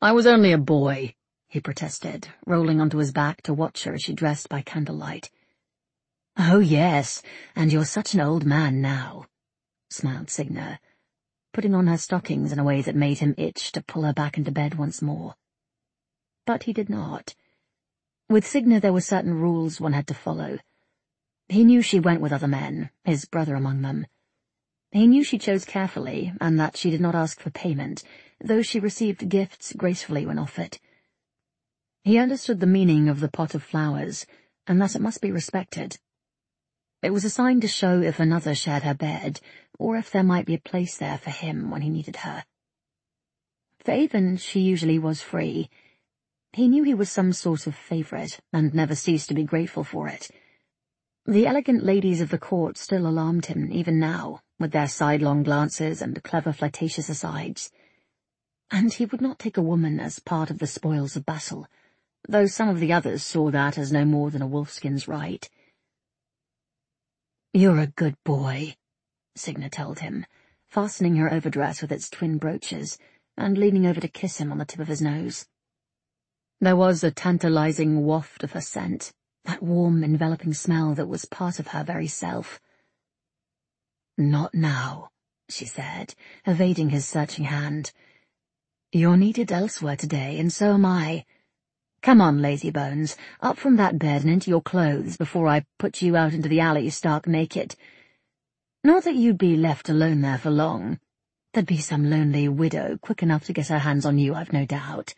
Speaker 2: I was only a boy, he protested, rolling onto his back to watch her as she dressed by candlelight.
Speaker 1: Oh yes, and you're such an old man now, smiled Signa, putting on her stockings in a way that made him itch to pull her back into bed once more. But he did not. With Signa there were certain rules one had to follow. He knew she went with other men, his brother among them. He knew she chose carefully, and that she did not ask for payment, though she received gifts gracefully when offered. He understood the meaning of the pot of flowers, and that it must be respected. It was a sign to show if another shared her bed, or if there might be a place there for him when he needed her. For Avon she usually was free. He knew he was some sort of favourite, and never ceased to be grateful for it. The elegant ladies of the court still alarmed him, even now, with their sidelong glances and clever flirtatious asides. And he would not take a woman as part of the spoils of battle, though some of the others saw that as no more than a wolfskin's right.
Speaker 2: "You're a good boy," Signa told him, fastening her overdress with its twin brooches, and leaning over to kiss him on the tip of his nose. There was a tantalizing waft of her scent, that warm, enveloping smell that was part of her very self.
Speaker 1: "Not now," she said, evading his searching hand. "You're needed elsewhere today, and so am I. Come on, lazybones, up from that bed and into your clothes before I put you out into the alley stark naked. Not that you'd be left alone there for long. There'd be some lonely widow quick enough to get her hands on you, I've no doubt."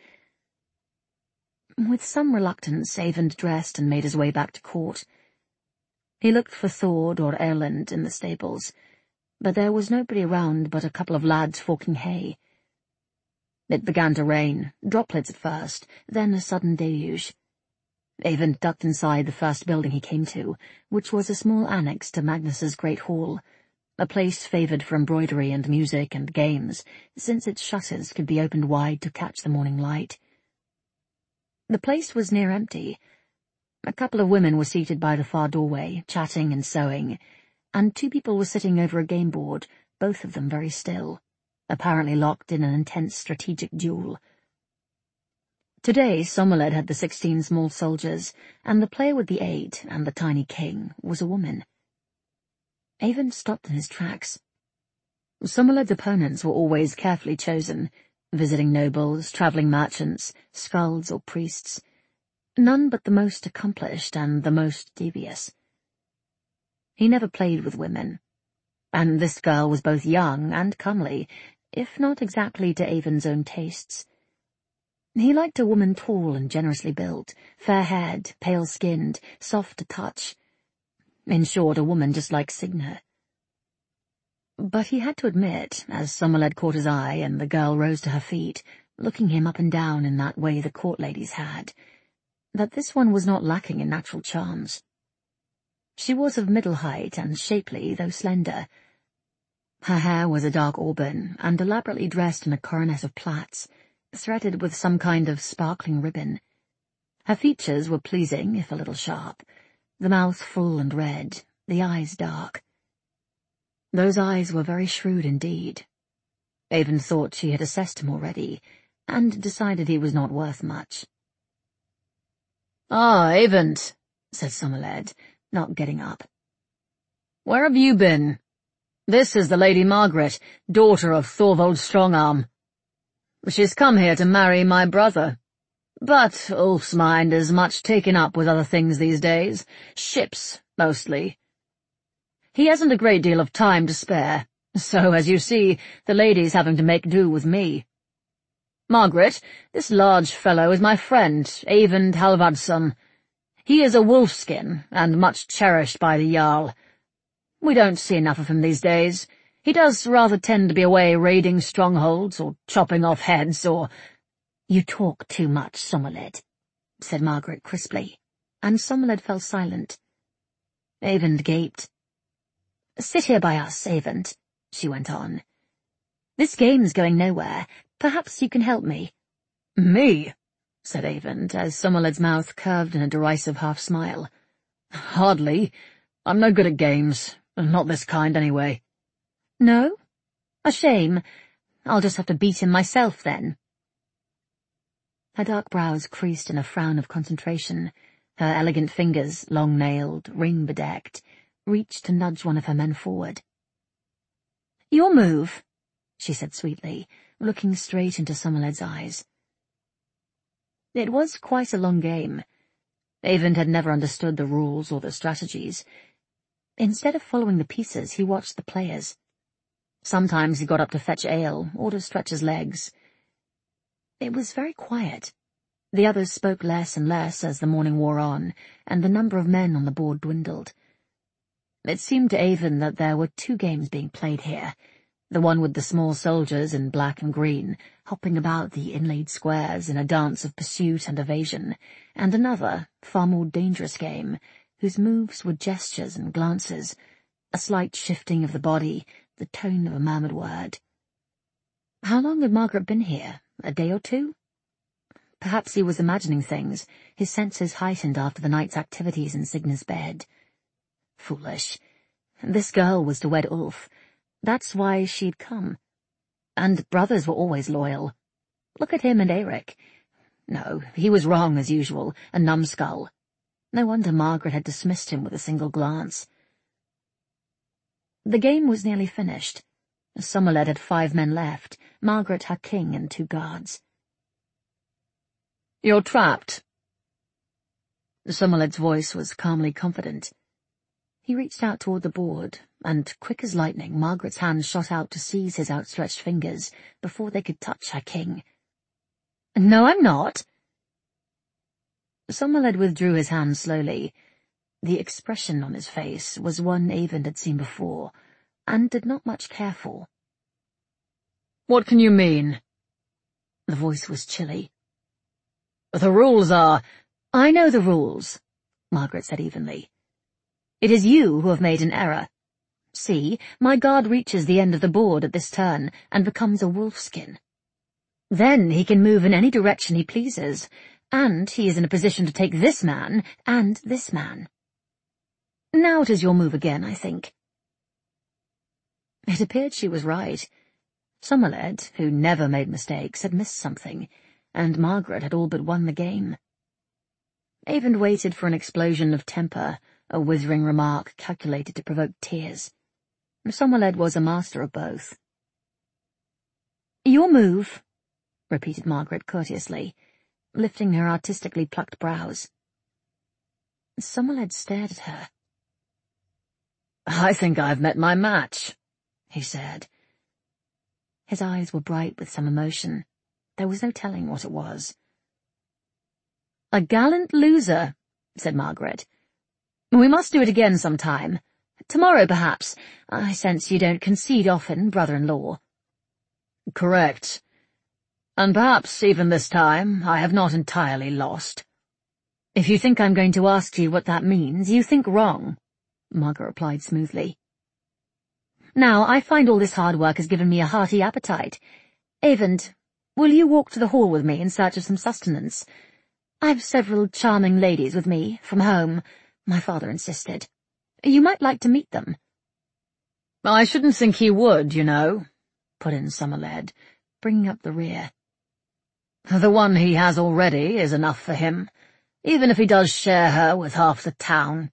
Speaker 1: With some reluctance, Avon dressed and made his way back to court. He looked for Thord or Erland in the stables, but there was nobody around but a couple of lads forking hay. It began to rain, droplets at first, then a sudden deluge. Avon ducked inside the first building he came to, which was a small annex to Magnus's great hall, a place favoured for embroidery and music and games, since its shutters could be opened wide to catch the morning light. The place was near empty. A couple of women were seated by the far doorway, chatting and sewing, and two people were sitting over a game board, both of them very still, apparently locked in an intense strategic duel. Today Somerled had the sixteen small soldiers, and the player with the eight and the tiny king was a woman. Avon stopped in his tracks. Somerled's opponents were always carefully chosen, visiting nobles, travelling merchants, skalds or priests, none but the most accomplished and the most devious. He never played with women, and this girl was both young and comely, if not exactly to Avon's own tastes. He liked a woman tall and generously built, fair-haired, pale-skinned, soft to touch. In short, a woman just like Signa. But he had to admit, as Somerled caught his eye and the girl rose to her feet, looking him up and down in that way the court ladies had, that this one was not lacking in natural charms. She was of middle height and shapely, though slender. Her hair was a dark auburn and elaborately dressed in a coronet of plaits, threaded with some kind of sparkling ribbon. Her features were pleasing, if a little sharp, the mouth full and red, the eyes dark. Those eyes were very shrewd indeed. Avon thought she had assessed him already, and decided he was not worth much.
Speaker 2: "Ah, Avon,"
Speaker 1: said Somerled, not getting up.
Speaker 2: "Where have you been? This is the Lady Margaret, daughter of Thorvald Strongarm. She's come here to marry my brother. But Ulf's mind is much taken up with other things these days, ships, mostly. He hasn't a great deal of time to spare, so, as you see, the lady's having to make do with me. Margaret, this large fellow is my friend, Eyvind Halvardsson. He is a wolfskin, and much cherished by the Jarl. We don't see enough of him these days. He does rather tend to be away raiding strongholds, or chopping off heads, or—"
Speaker 1: "You talk too much, Somerled," said Margaret crisply, and Somerled fell silent. Eyvind gaped. "Sit here by us, Eyvind," she went on. "This game's going nowhere. Perhaps you can help me."
Speaker 2: "Me?" said Eyvind, as Somerled's mouth curved in a derisive half-smile. "Hardly. I'm no good at games. Not this kind, anyway."
Speaker 1: "No? A shame. I'll just have to beat him myself, then." Her dark brows creased in a frown of concentration. Her elegant fingers, long-nailed, ring-bedecked, reached to nudge one of her men forward. "Your move," she said sweetly, looking straight into Somerled's eyes. It was quite a long game. Eyvind had never understood the rules or the strategies. Instead of following the pieces, he watched the players. Sometimes he got up to fetch ale or to stretch his legs. It was very quiet. The others spoke less and less as the morning wore on, and the number of men on the board dwindled. It seemed to Eyvind that there were two games being played here, the one with the small soldiers in black and green, hopping about the inlaid squares in a dance of pursuit and evasion, and another, far more dangerous game, whose moves were gestures and glances, a slight shifting of the body, the tone of a murmured word. How long had Margaret been here? A day or two? Perhaps he was imagining things, his senses heightened after the night's activities in Signa's bed. Foolish. This girl was to wed Ulf. That's why she'd come. And brothers were always loyal. Look at him and Eirik. No, he was wrong as usual, a numbskull. No wonder Margaret had dismissed him with a single glance. The game was nearly finished. Somerled had five men left, Margaret her king and two guards.
Speaker 2: "You're trapped."
Speaker 1: Somerled's voice was calmly confident. He reached out toward the board, and, quick as lightning, Margaret's hand shot out to seize his outstretched fingers before they could touch her king. "No, I'm not." Somerled withdrew his hand slowly. The expression on his face was one Eyvind had seen before, and did not much care for.
Speaker 2: "What can you mean?"
Speaker 1: The voice was chilly.
Speaker 2: "The rules are—"
Speaker 1: "I know the rules," Margaret said evenly. "It is you who have made an error. See, my guard reaches the end of the board at this turn and becomes a wolfskin. Then he can move in any direction he pleases, and he is in a position to take this man and this man. Now it is your move again, I think." It appeared she was right. Somerled, who never made mistakes, had missed something, and Margaret had all but won the game. Eyvind waited for an explosion of temper, a withering remark calculated to provoke tears. Somerled was a master of both. "Your move," repeated Margaret courteously, lifting her artistically plucked brows. Somerled stared at her.
Speaker 2: "I think I've met my match," he said.
Speaker 1: His eyes were bright with some emotion. There was no telling what it was. "A gallant loser," said Margaret. "We must do it again sometime. Tomorrow, perhaps. I sense you don't concede often, brother-in-law."
Speaker 2: "Correct. And perhaps even this time I have not entirely lost."
Speaker 1: "If you think I'm going to ask you what that means, you think wrong," Margaret replied smoothly. "Now, I find all this hard work has given me a hearty appetite. Eyvind, will you walk to the hall with me in search of some sustenance? I've several charming ladies with me, from home, my father insisted. You might like to meet them."
Speaker 2: "I shouldn't think he would, you know,"
Speaker 1: put in Somerled, bringing up the rear.
Speaker 2: "The one he has already is enough for him, even if he does share her with half the town."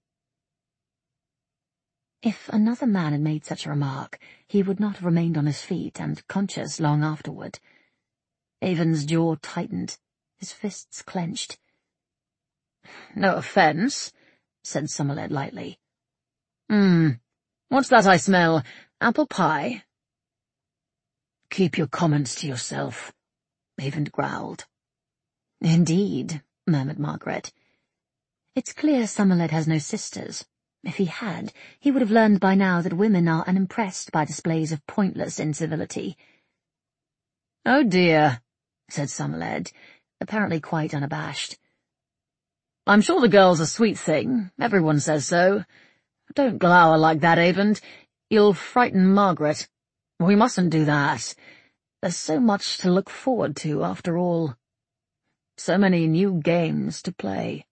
Speaker 1: If another man had made such a remark, he would not have remained on his feet and conscious long afterward. Eyvind's jaw tightened, his fists clenched.
Speaker 2: "No offence," said Somerled lightly. Hmm, what's that I smell? Apple pie?" "Keep your comments to yourself," Eyvind growled.
Speaker 1: "Indeed," murmured Margaret. "It's clear Somerled has no sisters. If he had, he would have learned by now that women are unimpressed by displays of pointless incivility."
Speaker 2: "Oh dear,"
Speaker 1: said Somerled, apparently quite unabashed.
Speaker 2: "I'm sure the girl's a sweet thing. Everyone says so. Don't glower like that, Eyvind. You'll frighten Margaret. We mustn't do that. There's so much to look forward to, after all. So many new games to play."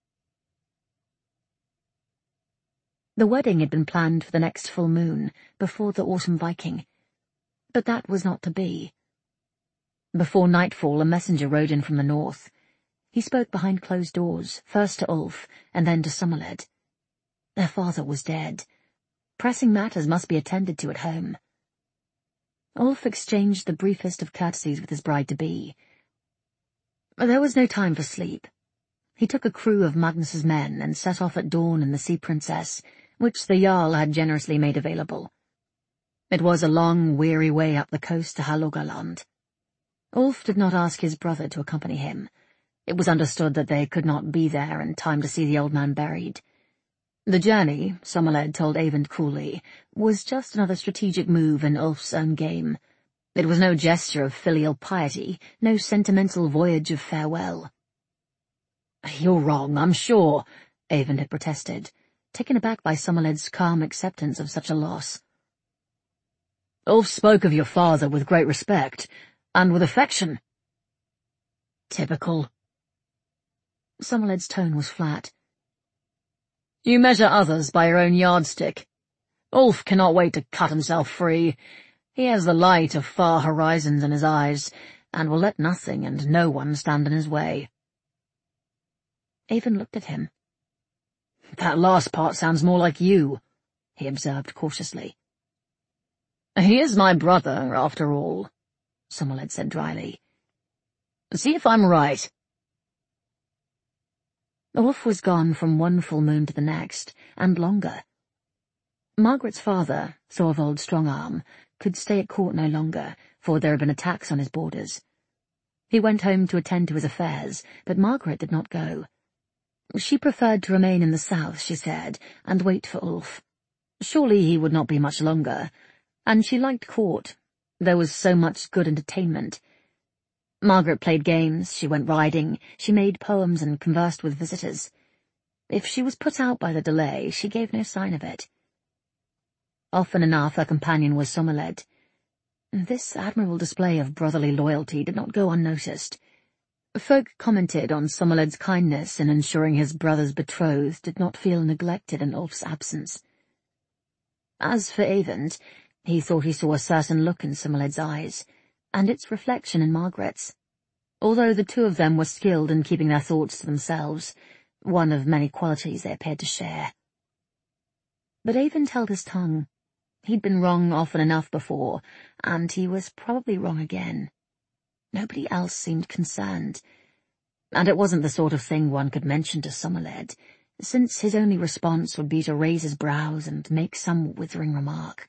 Speaker 1: The wedding had been planned for the next full moon, before the autumn Viking. But that was not to be. Before nightfall, a messenger rode in from the north. He spoke behind closed doors, first to Ulf, and then to Somerled. Their father was dead. Pressing matters must be attended to at home. Ulf exchanged the briefest of courtesies with his bride-to-be. There was no time for sleep. He took a crew of Magnus's men and set off at dawn in the Sea Princess, which the Jarl had generously made available. It was a long, weary way up the coast to Hålogaland. Ulf did not ask his brother to accompany him. It was understood that they could not be there in time to see the old man buried. The journey, Somerled told Eyvind coolly, was just another strategic move in Ulf's own game. It was no gesture of filial piety, no sentimental voyage of farewell. "You're wrong, I'm sure," Eyvind had protested, taken aback by Somerled's calm acceptance of such a loss. "Ulf spoke of your father with great respect, and with affection." "Typical." Somerled's tone was flat. "You measure others by your own yardstick. Ulf cannot wait to cut himself free. He has the light of far horizons in his eyes, and will let nothing and no one stand in his way." Eyvind looked at him. "That last part sounds more like you," he observed cautiously. "He is my brother, after all," Somerled said dryly. "See if I'm right." Ulf was gone from one full moon to the next, and longer. Margaret's father, Thorvald Strongarm, could stay at court no longer, for there had been attacks on his borders. He went home to attend to his affairs, but Margaret did not go. She preferred to remain in the south, she said, and wait for Ulf. Surely he would not be much longer, and she liked court. There was so much good entertainment. Margaret played games, she went riding, she made poems and conversed with visitors. If she was put out by the delay, she gave no sign of it. Often enough her companion was Somerled. This admirable display of brotherly loyalty did not go unnoticed. Folk commented on Somerled's kindness in ensuring his brother's betrothed did not feel neglected in Ulf's absence. As for Eyvind, he thought he saw a certain look in Somerled's eyes, and its reflection in Margaret's. Although the two of them were skilled in keeping their thoughts to themselves, one of many qualities they appeared to share. But Eyvind held his tongue. He'd been wrong often enough before, and he was probably wrong again. Nobody else seemed concerned, and it wasn't the sort of thing one could mention to Somerled, since his only response would be to raise his brows and make some withering remark.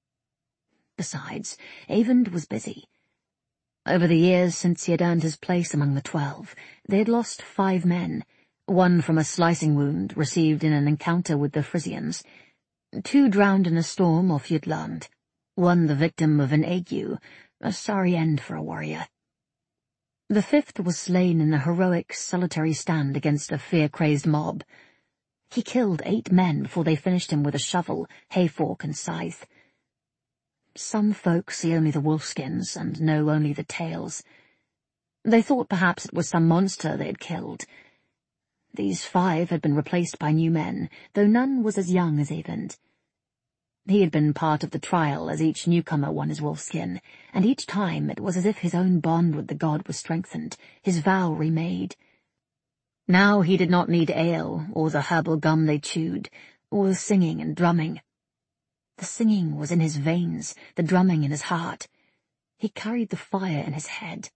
Speaker 1: Besides, Eyvind was busy. Over the years since he had earned his place among the twelve, they had lost five men, one from a slicing wound received in an encounter with the Frisians, two drowned in a storm off Jutland, one the victim of an ague, a sorry end for a warrior. The fifth was slain in a heroic, solitary stand against a fear-crazed mob. He killed eight men before they finished him with a shovel, hay-fork, and scythe. Some folk see only the wolfskins and know only the tales. They thought perhaps it was some monster they had killed. These five had been replaced by new men, though none was as young as Eyvind. He had been part of the trial as each newcomer won his wolfskin, and each time it was as if his own bond with the god was strengthened, his vow remade. Now he did not need ale, or the herbal gum they chewed, or the singing and drumming. The singing was in his veins, the drumming in his heart. He carried the fire in his head.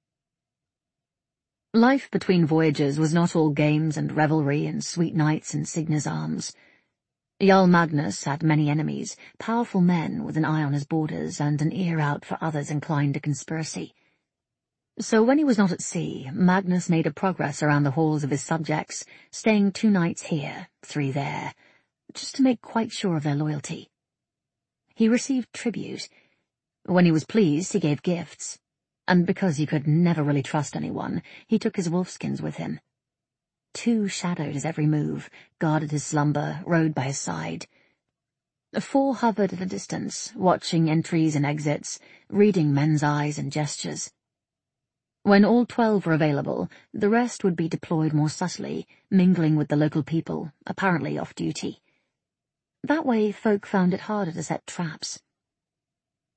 Speaker 1: Life between voyages was not all games and revelry and sweet nights in Signy's arms. Jarl Magnus had many enemies, powerful men with an eye on his borders and an ear out for others inclined to conspiracy. So when he was not at sea, Magnus made a progress around the halls of his subjects, staying two nights here, three there, just to make quite sure of their loyalty. He received tribute. When he was pleased, he gave gifts. And because he could never really trust anyone, he took his wolfskins with him. Two shadowed his every move, guarded his slumber, rode by his side. Four hovered at a distance, watching entries and exits, reading men's eyes and gestures. When all twelve were available, the rest would be deployed more subtly, mingling with the local people, apparently off duty. That way folk found it harder to set traps.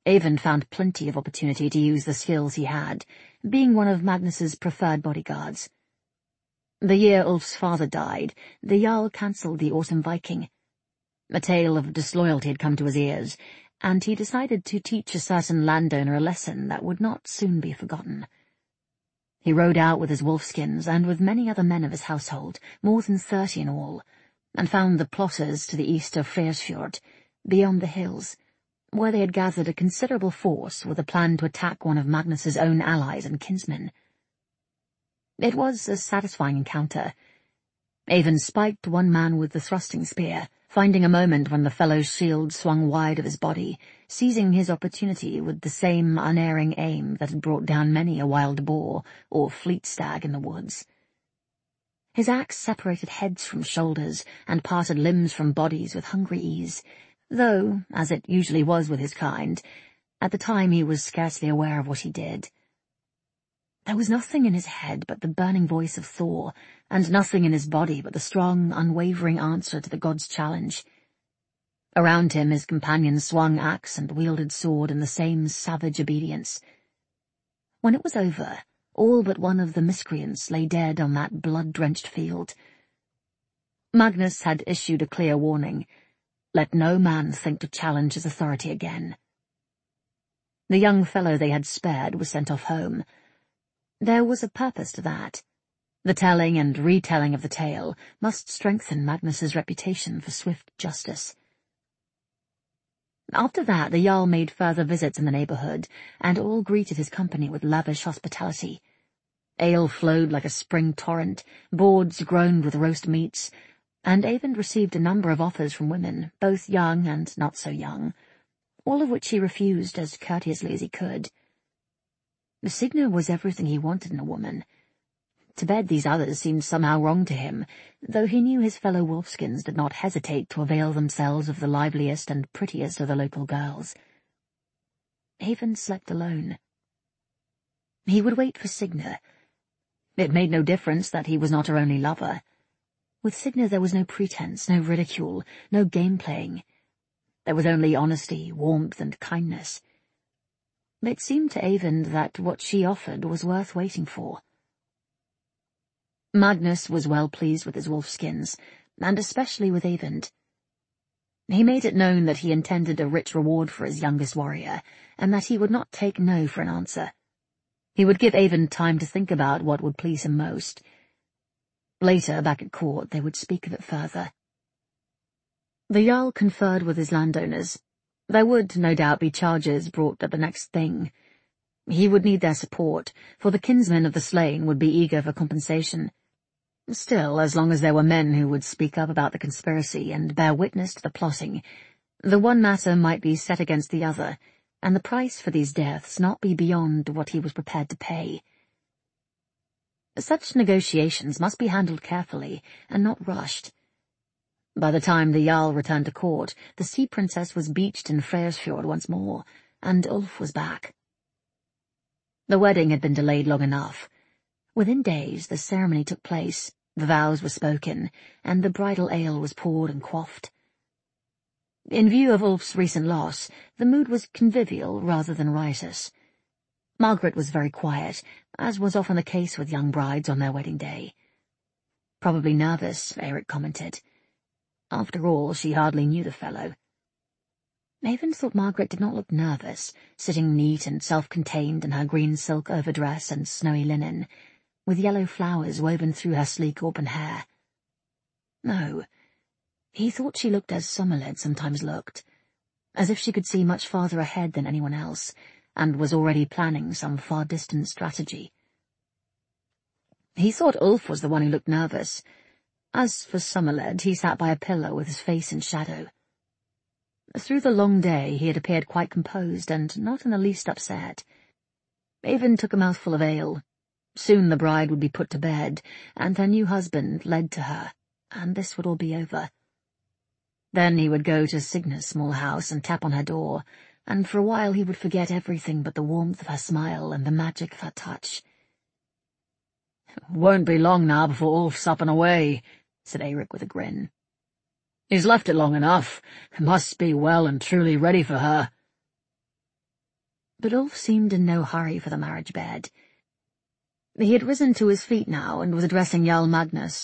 Speaker 1: Eyvind found plenty of opportunity to use the skills he had, being one of Magnus's preferred bodyguards. The year Ulf's father died, the Jarl cancelled the Autumn Viking. A tale of disloyalty had come to his ears, and he decided to teach a certain landowner a lesson that would not soon be forgotten. He rode out with his wolfskins and with many other men of his household, more than thirty in all, and found the plotters to the east of Freysfjord, beyond the hills, where they had gathered a considerable force with a plan to attack one of Magnus's own allies and kinsmen. It was a satisfying encounter. Eyvind spiked one man with the thrusting spear, finding a moment when the fellow's shield swung wide of his body, seizing his opportunity with the same unerring aim that had brought down many a wild boar or fleet stag in the woods. His axe separated heads from shoulders and parted limbs from bodies with hungry ease, though, as it usually was with his kind, at the time he was scarcely aware of what he did. There was nothing in his head but the burning voice of Thor, and nothing in his body but the strong, unwavering answer to the god's challenge. Around him his companion swung axe and wielded sword in the same savage obedience. When it was over, all but one of the miscreants lay dead on that blood-drenched field. Magnus had issued a clear warning: let no man think to challenge his authority again. The young fellow they had spared was sent off home. There was a purpose to that. The telling and retelling of the tale must strengthen Magnus's reputation for swift justice. After that the Jarl made further visits in the neighbourhood, and all greeted his company with lavish hospitality. Ale flowed like a spring torrent, boards groaned with roast meats, and Eyvind received a number of offers from women, both young and not so young, all of which he refused as courteously as he could. Signa was everything he wanted in a woman. To bed these others seemed somehow wrong to him, though he knew his fellow wolfskins did not hesitate to avail themselves of the liveliest and prettiest of the local girls. Eyvind slept alone. He would wait for Signa. It made no difference that he was not her only lover. With Signa there was no pretense, no ridicule, no game-playing. There was only honesty, warmth, and kindness. It seemed to Eyvind that what she offered was worth waiting for. Magnus was well pleased with his wolfskins, and especially with Eyvind. He made it known that he intended a rich reward for his youngest warrior, and that he would not take no for an answer. He would give Eyvind time to think about what would please him most. Later, back at court, they would speak of it further. The Jarl conferred with his landowners. There would, no doubt, be charges brought at the next thing. He would need their support, for the kinsmen of the slain would be eager for compensation. Still, as long as there were men who would speak up about the conspiracy and bear witness to the plotting, the one matter might be set against the other, and the price for these deaths not be beyond what he was prepared to pay. Such negotiations must be handled carefully, and not rushed. By the time the Jarl returned to court, the Sea Princess was beached in Freysfjord once more, and Ulf was back. The wedding had been delayed long enough. Within days the ceremony took place, the vows were spoken, and the bridal ale was poured and quaffed. In view of Ulf's recent loss, the mood was convivial rather than riotous. Margaret was very quiet, as was often the case with young brides on their wedding day. Probably nervous, Eric commented. After all, she hardly knew the fellow. Eyvind thought Margaret did not look nervous, sitting neat and self-contained in her green silk overdress and snowy linen, with yellow flowers woven through her sleek auburn hair. No, he thought she looked as Somerled sometimes looked, as if she could see much farther ahead than anyone else, and was already planning some far-distant strategy. He thought Ulf was the one who looked nervous. As for Somerled, he sat by a pillar with his face in shadow. Through the long day he had appeared quite composed and not in the least upset. Eyvind took a mouthful of ale. Soon the bride would be put to bed, and her new husband led to her, and this would all be over. Then he would go to Signa's small house and tap on her door, and for a while he would forget everything but the warmth of her smile and the magic of her touch.
Speaker 2: "Won't be long now before Ulf's up and away," said Eric with a grin. "He's left it long enough. Must be well and truly ready for her."
Speaker 1: But Ulf seemed in no hurry for the marriage bed. He had risen to his feet now and was addressing Jarl Magnus,